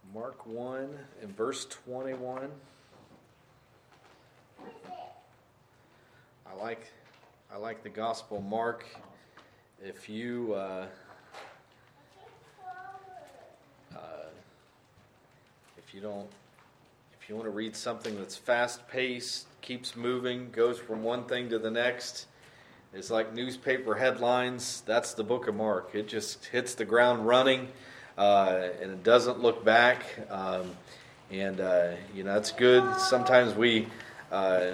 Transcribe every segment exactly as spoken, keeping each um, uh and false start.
Mark one and verse twenty-one. I like I like the Gospel of Mark. If you uh, uh, if you don't if you want to read something that's fast paced, keeps moving, goes from one thing to the next, it's like newspaper headlines. That's the book of Mark. It just hits the ground running. Uh, and it doesn't look back, um, and uh, you know it's good. Sometimes we uh,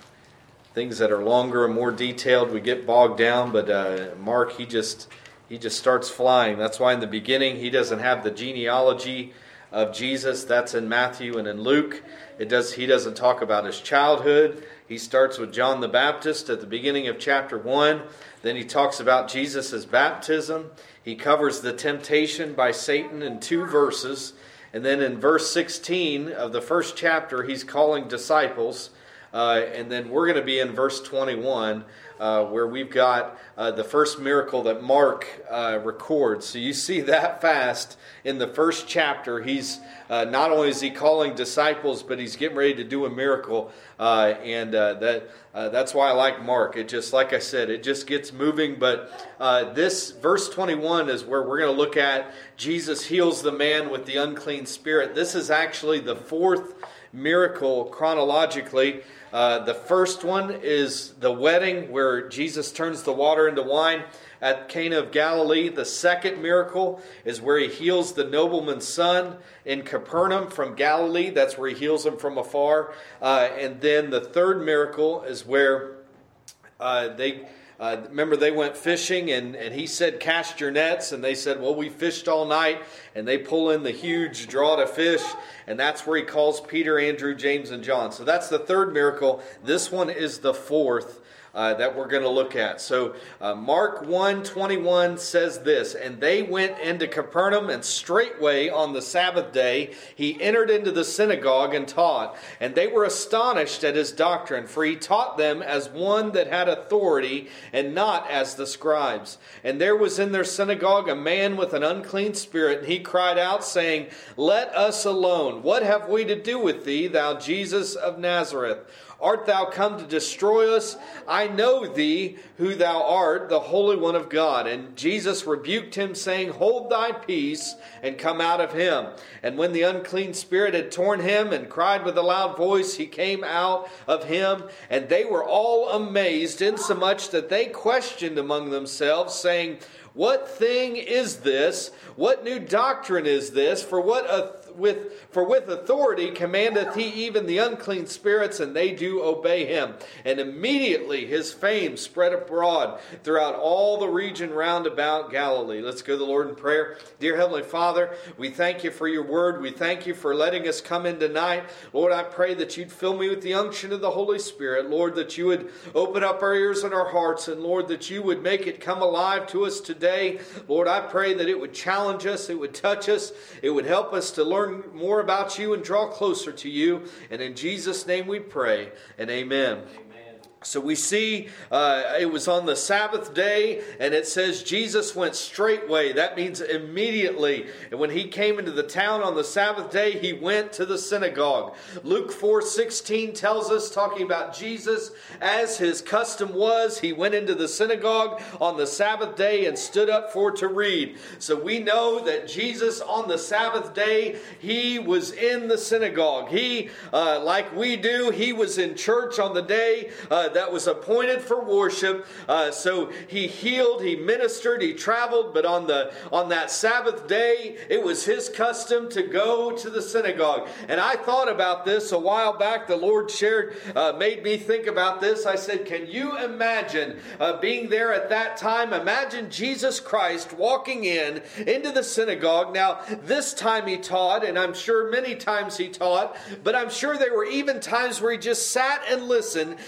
things that are longer and more detailed, we get bogged down. But uh, Mark, he just he just starts flying. That's why in the beginning he doesn't have the genealogy of Jesus. That's in Matthew and in Luke. It does. He doesn't talk about his childhood. He starts with John the Baptist at the beginning of chapter one. Then he talks about Jesus' baptism. He covers the temptation by Satan in two verses. And then in verse sixteen of the first chapter, he's calling disciples. Uh, and then we're going to be in verse twenty-one, uh, where we've got uh, the first miracle that Mark uh, records. So you see that fast in the first chapter. He's uh, not only is he calling disciples, but he's getting ready to do a miracle. Uh, and uh, that uh, that's why I like Mark. It just, like I said, it just gets moving. But uh, this verse twenty-one is where we're going to look at Jesus heals the man with the unclean spirit. This is actually the fourth miracle chronologically. Uh, the first one is the wedding where Jesus turns the water into wine at Cana of Galilee. The second miracle is where he heals the nobleman's son in Capernaum from Galilee. That's where he heals him from afar. Uh, and then the third miracle is where uh, they... Uh, remember, they went fishing, and, and he said, cast your nets. And they said, well, we fished all night. And they pull in the huge draught of fish. And that's where he calls Peter, Andrew, James, and John. So that's the third miracle. This one is the fourth uh, that we're going to look at. So uh, Mark one twenty-one says this, and they went into Capernaum, and straightway on the Sabbath day he entered into the synagogue and taught. And they were astonished at his doctrine, for he taught them as one that had authority, and not as the scribes. And there was in their synagogue a man with an unclean spirit, and he cried out, saying, let us alone. What have we to do with thee, thou Jesus of Nazareth? Art thou come to destroy us? I know thee, who thou art, the Holy One of God. And Jesus rebuked him, saying, hold thy peace, and come out of him. And when the unclean spirit had torn him, and cried with a loud voice, he came out of him. And they were all amazed, insomuch that they questioned among themselves, saying, what thing is this? What new doctrine is this? For what a With, for with authority commandeth he even the unclean spirits, and they do obey him. And immediately his fame spread abroad throughout all the region round about Galilee. Let's go to the Lord in prayer. Dear Heavenly Father, we thank you for your word. We thank you for letting us come in tonight. Lord, I pray that you'd fill me with the unction of the Holy Spirit. Lord, that you would open up our ears and our hearts. And Lord, that you would make it come alive to us today. Lord, I pray that it would challenge us. It would touch us. It would help us to learn more about you and draw closer to you. And in Jesus' name we pray, and amen. So we see uh, it was on the Sabbath day, and it says Jesus went straightway. That means immediately. And when he came into the town on the Sabbath day, he went to the synagogue. Luke four sixteen tells us, talking about Jesus, as his custom was, he went into the synagogue on the Sabbath day and stood up for to read. So we know that Jesus on the Sabbath day, he was in the synagogue. He, uh, like we do, he was in church on the day uh, that was appointed for worship. Uh, so he healed, he ministered, he traveled, but on the on that Sabbath day, it was his custom to go to the synagogue. And I thought about this a while back. The Lord shared, uh, made me think about this. I said, can you imagine uh, being there at that time? Imagine Jesus Christ walking in into the synagogue. Now, this time he taught, and I'm sure many times he taught, but I'm sure there were even times where he just sat and listened. Now, can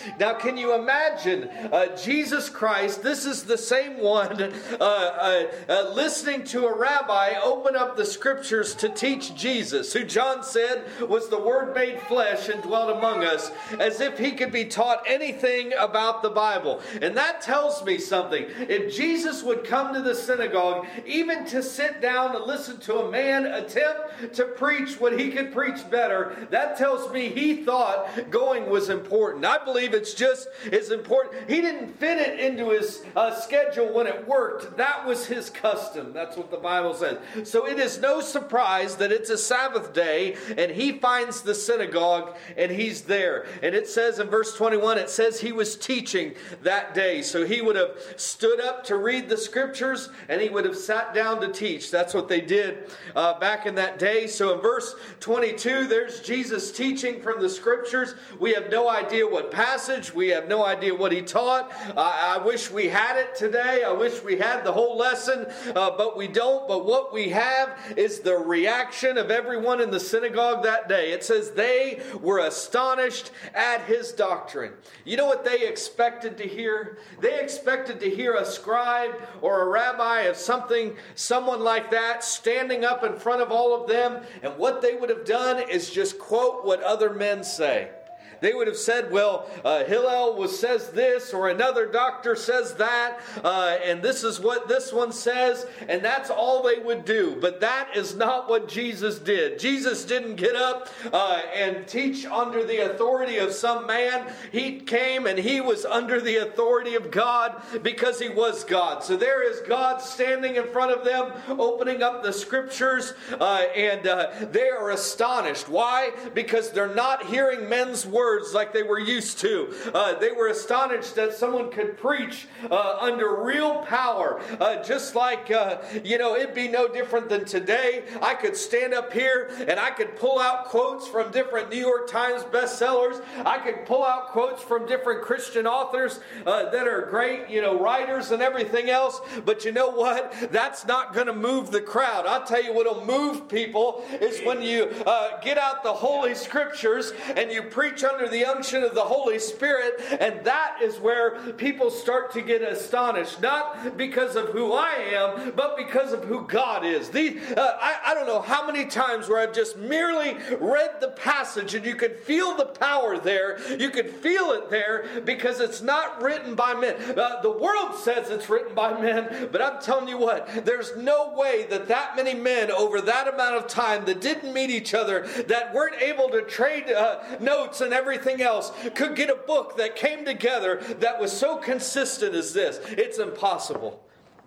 can you imagine uh, Jesus Christ, this is the same one, uh, uh, uh, listening to a rabbi open up the scriptures to teach Jesus, who John said was the Word made flesh and dwelt among us, as if he could be taught anything about the Bible. And that tells me something. If Jesus would come to the synagogue, even to sit down and listen to a man attempt to preach what he could preach better, that tells me he thought going was important. I believe it's just as important. He didn't fit it into his uh, schedule when it worked. That was his custom. That's what the Bible says. So it is no surprise that it's a Sabbath day and he finds the synagogue and he's there. And it says in verse twenty-one, it says he was teaching that day. So he would have stood up to read the scriptures and he would have sat down to teach. That's what they did uh, back in that day. So in verse twenty-two, there's Jesus teaching from the scriptures. We have no idea what passage. We have no idea what he taught. Uh, I wish we had it today. I wish we had the whole lesson, uh, but we don't. But what we have is the reaction of everyone in the synagogue that day. It says they were astonished at his doctrine. You know what they expected to hear? They expected to hear a scribe or a rabbi of something, someone like that, standing up in front of all of them, and what they would have done is just quote what other men say. They would have said, well, uh, Hillel was, says this, or another doctor says that, uh, and this is what this one says, and that's all they would do. But that is not what Jesus did. Jesus didn't get up uh, and teach under the authority of some man. He came and he was under the authority of God because he was God. So there is God standing in front of them, opening up the scriptures, uh, and uh, they are astonished. Why? Because they're not hearing men's words like they were used to. Uh, they were astonished that someone could preach uh, under real power. Uh, just like, uh, you know, it'd be no different than today. I could stand up here and I could pull out quotes from different New York Times bestsellers. I could pull out quotes from different Christian authors uh, that are great, you know, writers and everything else. But you know what? That's not going to move the crowd. I'll tell you what'll move people is when you uh, get out the Holy Scriptures and you preach under the unction of the Holy Spirit, and that is where people start to get astonished, not because of who I am, but because of who God is. These, uh, I, I don't know how many times where I've just merely read the passage and you could feel the power there, you could feel it there, because it's not written by men. Uh, the world says it's written by men, but I'm telling you what, there's no way that that many men over that amount of time that didn't meet each other, that weren't able to trade uh, notes and everything everything else, could get a book that came together that was so consistent as this. It's impossible.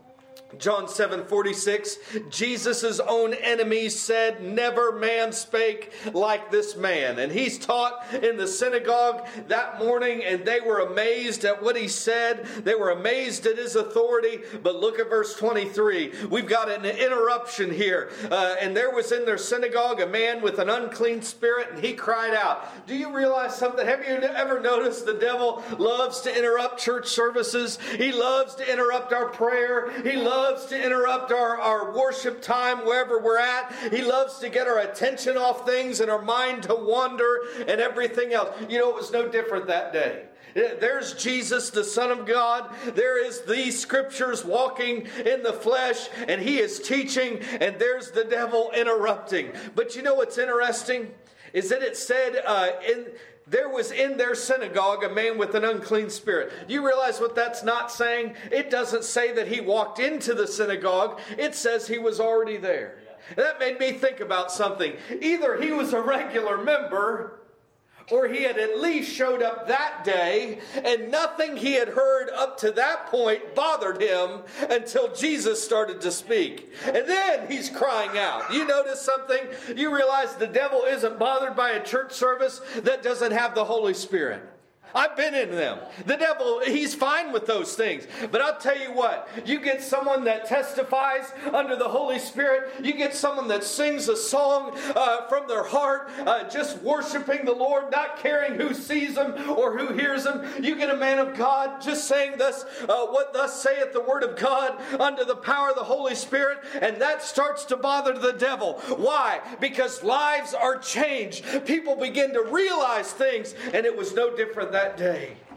John seven forty-six, Jesus' own enemies said, never man spake like this man. And he's taught in the synagogue that morning, and they were amazed at what he said. They were amazed at his authority. But look at verse twenty-three. We've got an interruption here. Uh, and there was in their synagogue a man with an unclean spirit, and he cried out. Do you realize something? Have you ever noticed the devil loves to interrupt church services? He loves to interrupt our prayer. He loves loves to interrupt our, our worship time wherever we're at. He loves to get our attention off things and our mind to wander and everything else. You know, it was no different that day. There's Jesus, the Son of God. There is these scriptures walking in the flesh, and he is teaching, and there's the devil interrupting. But you know what's interesting? Is that it said uh, in... there was in their synagogue a man with an unclean spirit. Do you realize what that's not saying? It doesn't say that he walked into the synagogue. It says he was already there. And that made me think about something. Either he was a regular member, or he had at least showed up that day, and nothing he had heard up to that point bothered him until Jesus started to speak. And then he's crying out. You notice something? You realize the devil isn't bothered by a church service that doesn't have the Holy Spirit. I've been in them. The devil, he's fine with those things. But I'll tell you what, you get someone that testifies under the Holy Spirit, you get someone that sings a song uh, from their heart, uh, just worshiping the Lord, not caring who sees them or who hears them. You get a man of God just saying thus, uh, what thus saith the word of God under the power of the Holy Spirit, and that starts to bother the devil. Why? Because lives are changed. People begin to realize things, and it was no different that day.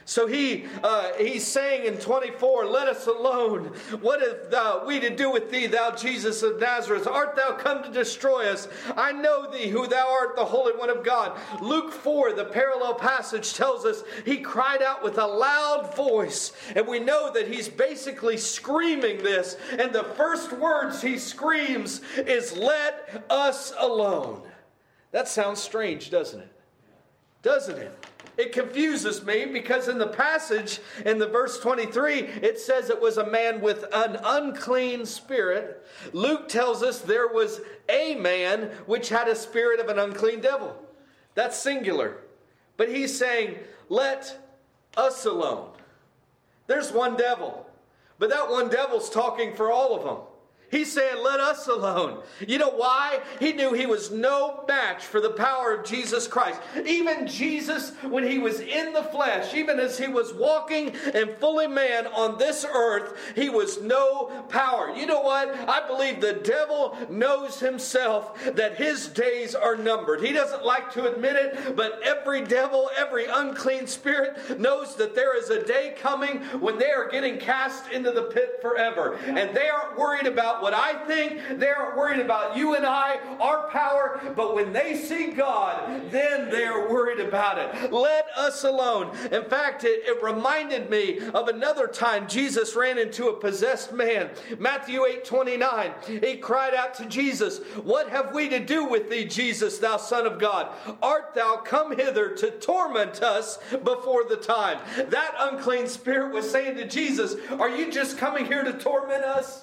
So he uh, he's saying in twenty-four, let us alone. What have thou, we to do with thee, thou Jesus of Nazareth? Art thou come to destroy us? I know thee, who thou art, the Holy One of God. Luke four, the parallel passage, tells us he cried out with a loud voice. And we know that he's basically screaming this. And the first words he screams is, let us alone. That sounds strange, doesn't it? Doesn't it? It confuses me because in the passage, in the verse twenty-three, it says it was a man with an unclean spirit. Luke tells us there was a man which had a spirit of an unclean devil. That's singular. But he's saying, let us alone. There's one devil. But that one devil's talking for all of them. He's saying, let us alone. You know why? He knew he was no match for the power of Jesus Christ. Even Jesus, when he was in the flesh, even as he was walking and fully man on this earth, he was no power. You know what? I believe the devil knows himself that his days are numbered. He doesn't like to admit it, but every devil, every unclean spirit knows that there is a day coming when they are getting cast into the pit forever. And they aren't worried about what I think. They aren't worried about you and I, our power. But when they see God, then they are worried about it. Let us alone. In fact, it, it reminded me of another time Jesus ran into a possessed man. Matthew eight twenty-nine. He cried out to Jesus, what have we to do with thee, Jesus, thou Son of God? Art thou come hither to torment us before the time? That unclean spirit was saying to Jesus, are you just coming here to torment us?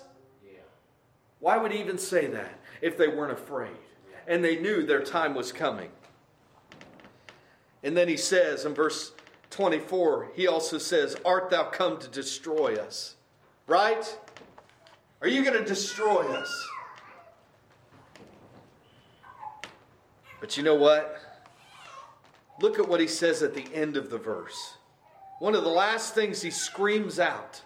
Why would he even say that if they weren't afraid and they knew their time was coming? And then he says in verse twenty-four, he also says, art thou come to destroy us? Right? Are you going to destroy us? But you know what? Look at what he says at the end of the verse. One of the last things he screams out,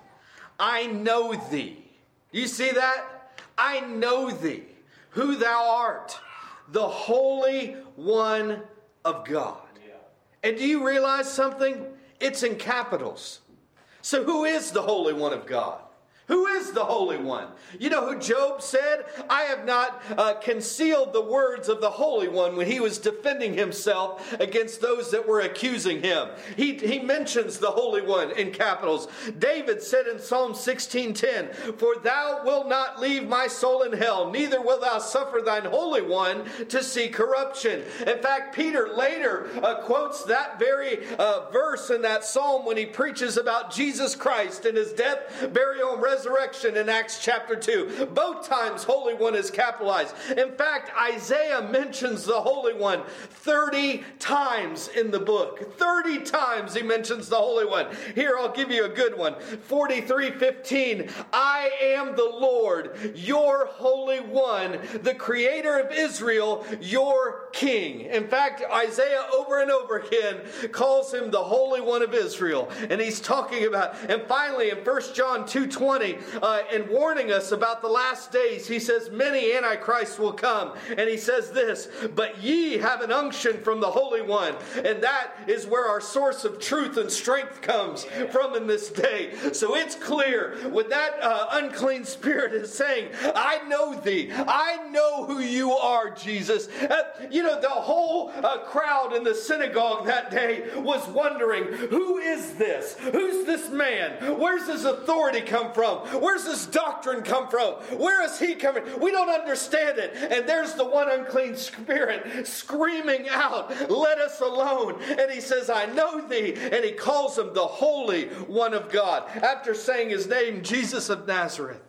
I know thee. Do you see that? I know thee, who thou art, the Holy One of God. Yeah. And do you realize something? It's in capitals. So who is the Holy One of God? Who is the Holy One? You know who Job said? I have not uh, concealed the words of the Holy One when he was defending himself against those that were accusing him. He, he mentions the Holy One in capitals. David said in Psalm sixteen ten, for thou wilt not leave my soul in hell, neither wilt thou suffer thine Holy One to see corruption. In fact, Peter later uh, quotes that very uh, verse in that psalm when he preaches about Jesus Christ and his death, burial, and resurrection. Resurrection in Acts chapter two. Both times Holy One is capitalized. In fact, Isaiah mentions the Holy One thirty times in the book. thirty times he mentions the Holy One. Here, I'll give you a good one. forty-three fifteen. I am the Lord, your Holy One, the Creator of Israel, your King. In fact, Isaiah over and over again calls him the Holy One of Israel. And he's talking about, and finally in First John two twenty, Uh, and warning us about the last days, he says many antichrists will come, and he says this, but ye have an unction from the Holy One, and that is where our source of truth and strength comes from in this day. So it's clear when that uh, unclean spirit is saying, I know thee, I know who you are, Jesus. Uh, you know, the whole uh, crowd in the synagogue that day was wondering, who is this? Who's this man? Where's his authority come from? Where's this doctrine come from? Where is he coming? We don't understand it. And there's the one unclean spirit screaming out, let us alone. And he says, I know thee. And he calls him the Holy One of God after saying his name, Jesus of Nazareth.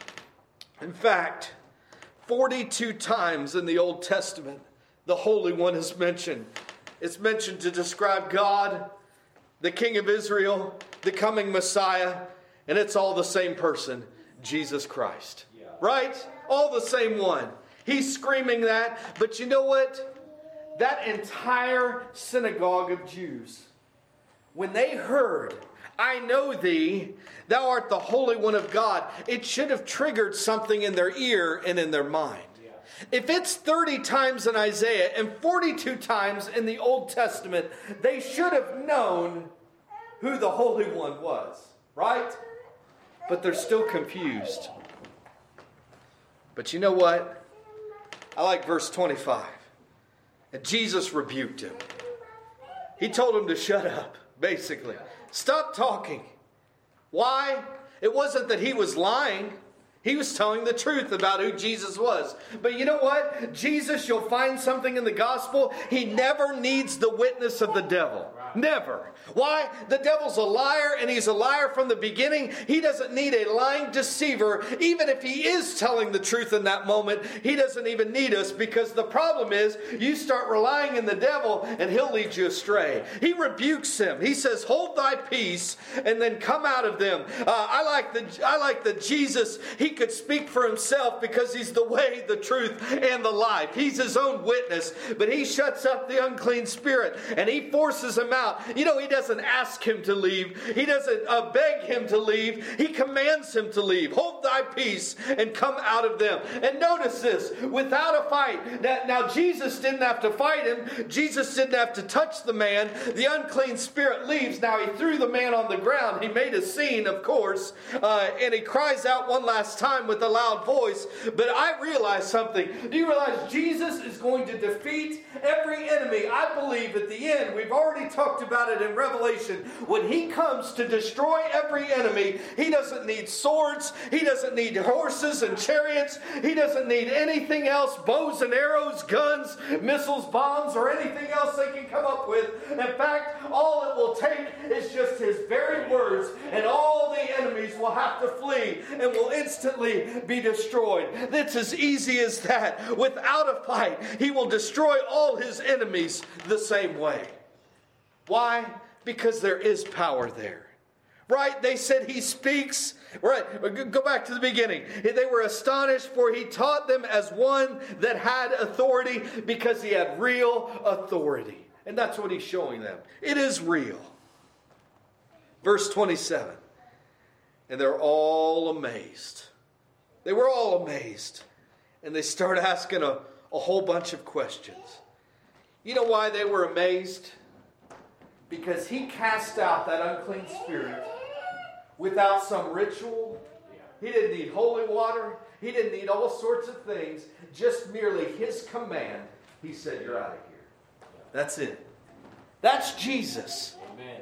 In fact, forty-two times in the Old Testament, the Holy One is mentioned. It's mentioned to describe God, the King of Israel, the coming Messiah, and it's all the same person, Jesus Christ. Yeah. Right? All the same one. He's screaming that. But you know what? That entire synagogue of Jews, when they heard, I know thee, thou art the Holy One of God, it should have triggered something in their ear and in their mind. Yeah. If it's thirty times in Isaiah and forty-two times in the Old Testament, they should have known who the Holy One was, right? But they're still confused. But you know what? I like verse twenty-five. And Jesus rebuked him. He told him to shut up, basically. Stop talking. Why? It wasn't that he was lying. He was telling the truth about who Jesus was. But you know what? Jesus, you'll find something in the gospel. He never needs the witness of the devil. Never. Why? The devil's a liar, and he's a liar from the beginning. He doesn't need a lying deceiver. Even if he is telling the truth in that moment, he doesn't even need us, because the problem is you start relying in the devil and he'll lead you astray. He rebukes him. He says, hold thy peace and then come out of them. Uh, I like the I like the Jesus, he could speak for himself because he's the way, the truth, and the life. He's his own witness, but he shuts up the unclean spirit and he forces him out. You know, he doesn't ask him to leave. He doesn't uh, beg him to leave. He commands him to leave. Hold thy peace and come out of them. And notice this, without a fight. Now, now Jesus didn't have to fight him. Jesus didn't have to touch the man. The unclean spirit leaves. Now he threw the man on the ground. He made a scene, of course, uh, and he cries out one last time with a loud voice. But I realize something. Do you realize Jesus is going to defeat every enemy? I believe at the end, we've already talked about it in Revelation, when he comes to destroy every enemy, he doesn't need swords, he doesn't need horses and chariots, he doesn't need anything else, bows and arrows, guns, missiles, bombs, or anything else they can come up with. In fact, all it will take is just his very words, and all the enemies will have to flee and will instantly be destroyed. It's as easy as that. Without a fight, he will destroy all his enemies the same way. Why? Because there is power there. Right? They said he speaks. Right. Go back to the beginning. They were astonished, for he taught them as one that had authority, because he had real authority. And that's what he's showing them. It is real. Verse twenty-seven. And they're all amazed. They were all amazed. And they start asking a, a whole bunch of questions. You know why they were amazed? Because he cast out that unclean spirit without some ritual. He didn't need holy water. He didn't need all sorts of things. Just merely his command. He said, you're out of here. That's it. That's Jesus. Amen.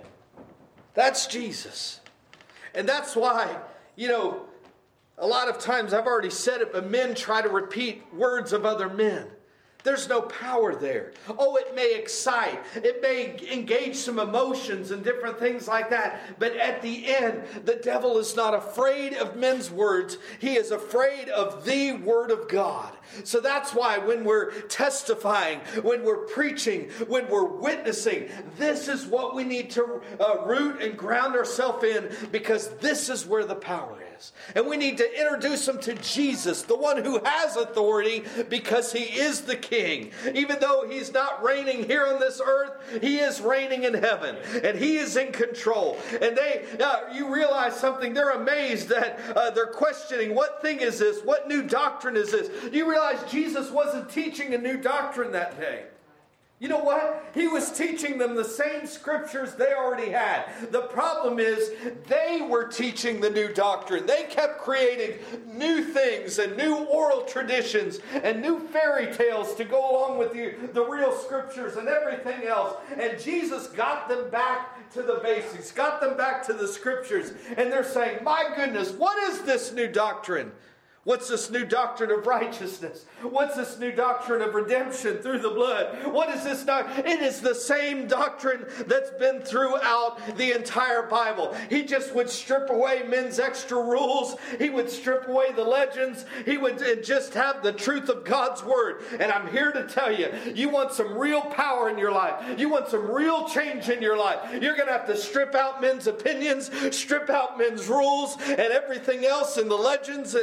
That's Jesus. And that's why, you know, a lot of times, I've already said it, but men try to repeat words of other men. There's no power there. Oh, it may excite. It may engage some emotions and different things like that. But at the end, the devil is not afraid of men's words. He is afraid of the Word of God. So that's why when we're testifying, when we're preaching, when we're witnessing, this is what we need to uh, root and ground ourselves in, because this is where the power is. And we need to introduce them to Jesus, the one who has authority, because he is the King. Even though he's not reigning here on this earth, he is reigning in heaven. And he is in control. And they, uh, you realize something, they're amazed that uh, they're questioning, what thing is this? What new doctrine is this? You realize Jesus wasn't teaching a new doctrine that day. You know what? He was teaching them the same scriptures they already had. The problem is they were teaching the new doctrine. They kept creating new things and new oral traditions and new fairy tales to go along with the, the real scriptures and everything else. And Jesus got them back to the basics, got them back to the scriptures. And they're saying, my goodness, what is this new doctrine? What's this new doctrine of righteousness? What's this new doctrine of redemption through the blood? What is this doctrine? It is the same doctrine that's been throughout the entire Bible. He just would strip away men's extra rules. He would strip away the legends. He would just have the truth of God's Word. And I'm here to tell you, you want some real power in your life. You want some real change in your life. You're going to have to strip out men's opinions, strip out men's rules and everything else and the legends and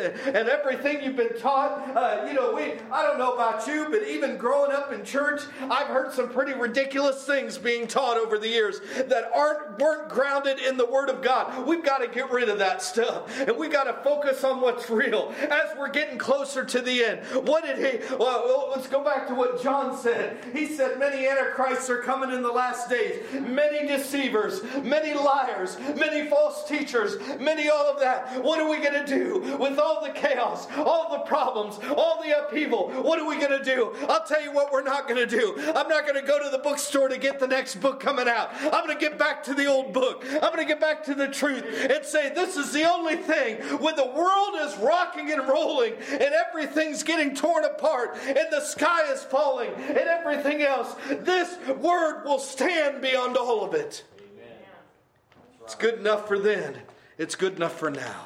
and everything you've been taught. Uh, you know, we, I don't know about you, but even growing up in church, I've heard some pretty ridiculous things being taught over the years that aren't weren't grounded in the Word of God. We've got to get rid of that stuff. And we've got to focus on what's real as we're getting closer to the end. What did he, well, let's go back to what John said. He said many antichrists are coming in the last days. Many deceivers, many liars, many false teachers, many all of that. What are we going to do with all the chaos, all the problems, all the upheaval? What are we going to do? I'll tell you what we're not going to do. I'm not going to go to the bookstore to get the next book coming out. I'm going to get back to the old book. I'm going to get back to the truth and say this is the only thing when the world is rocking and rolling and everything's getting torn apart and the sky is falling and everything else. This word will stand beyond all of it. Amen. It's good enough for then. It's good enough for now.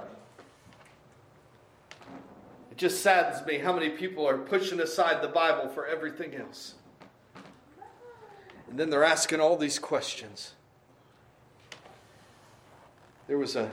It just saddens me how many people are pushing aside the Bible for everything else. And then they're asking all these questions. There was a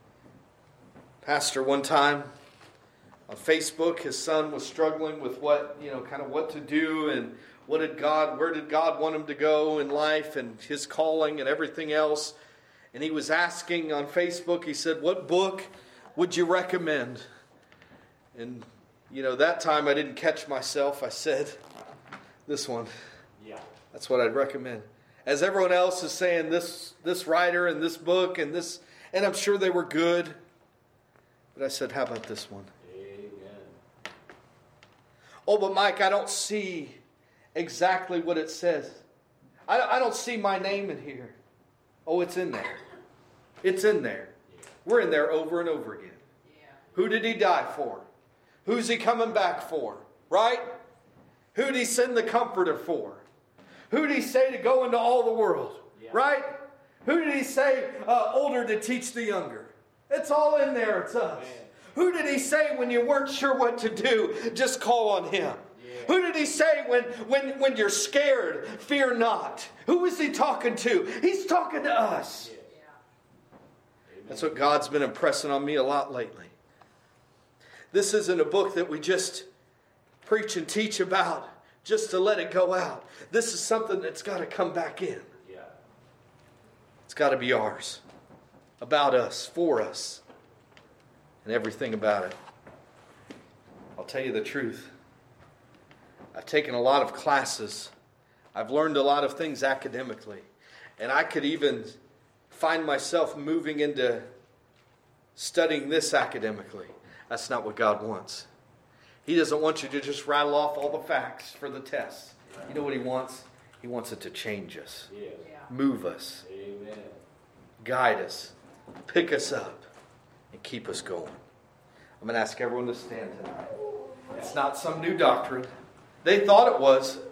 pastor one time on Facebook. His son was struggling with what, you know, kind of what to do and what did God, where did God want him to go in life and his calling and everything else. And he was asking on Facebook, he said, what book would you recommend? And, you know, that time I didn't catch myself. I said, this one. Yeah. That's what I'd recommend. As everyone else is saying, this this writer and this book and this, and I'm sure they were good. But I said, how about this one? Amen. Oh, but Mike, I don't see exactly what it says. I, I don't see my name in here. Oh, it's in there. It's in there. We're in there over and over again. Yeah. Who did he die for? Who's he coming back for? Right? Who did he send the Comforter for? Who did he say to go into all the world? Yeah. Right? Who did he say uh, older to teach the younger? It's all in there. It's us. Man. Who did he say when you weren't sure what to do, just call on him? Yeah. Who did he say when, when, when you're scared, fear not? Who is he talking to? He's talking to us. Yeah. That's what God's been impressing on me a lot lately. This isn't a book that we just preach and teach about just to let it go out. This is something that's got to come back in. Yeah. It's got to be ours. About us, for us, and everything about it. I'll tell you the truth. I've taken a lot of classes. I've learned a lot of things academically. And I could even find myself moving into studying this academically. That's not what God wants. He doesn't want you to just rattle off all the facts for the tests. You know what He wants? He wants it to change us. Yeah. Move us. Amen. Guide us. Pick us up. And keep us going. I'm going to ask everyone to stand tonight. It's not some new doctrine. They thought it was.